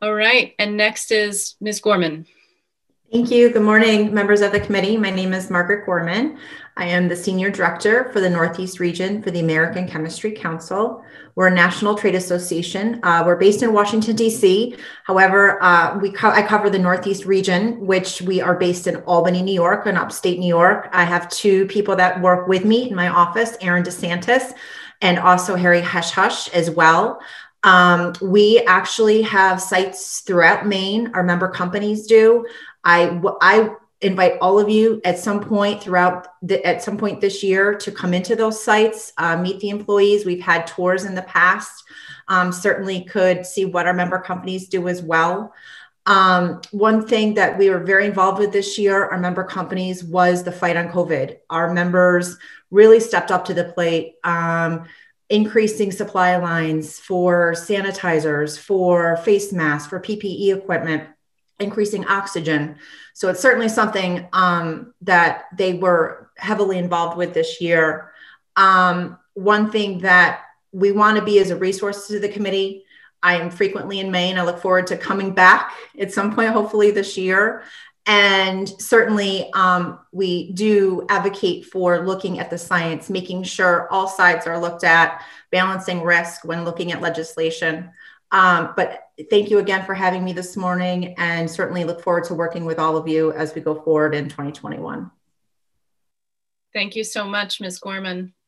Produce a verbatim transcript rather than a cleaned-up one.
All right, and next is Miz Gorman. Thank you. Good morning, members of the committee. My name is Margaret Gorman. I am the Senior Director for the Northeast Region for the American Chemistry Council. We're a national trade association. Uh, we're based in Washington, D C. However, uh, we co I cover the Northeast region, which we are based in Albany, New York, and upstate New York. I have two people that work with me in my office, Aaron DeSantis, and also Harry Hush Hush as well. Um, we actually have sites throughout Maine. Our member companies do. I, I invite all of you at some point throughout the, at some point this year to come into those sites, uh, meet the employees. We've had tours in the past. Um, certainly could see what our member companies do as well. Um, one thing that we were very involved with this year, our member companies, was the fight on COVID. Our members really stepped up to the plate, um, increasing supply lines for sanitizers, for face masks, for P P E equipment, increasing oxygen. So it's certainly something um, that they were heavily involved with this year. Um, one thing that we want to be as a resource to the committee. I am frequently in Maine. I look forward to coming back at some point, hopefully this year. And certainly um, we do advocate for looking at the science, making sure all sides are looked at, balancing risk when looking at legislation. Um, but thank you again for having me this morning, and certainly look forward to working with all of you as we go forward in twenty twenty-one. Thank you so much, Miz Gorman.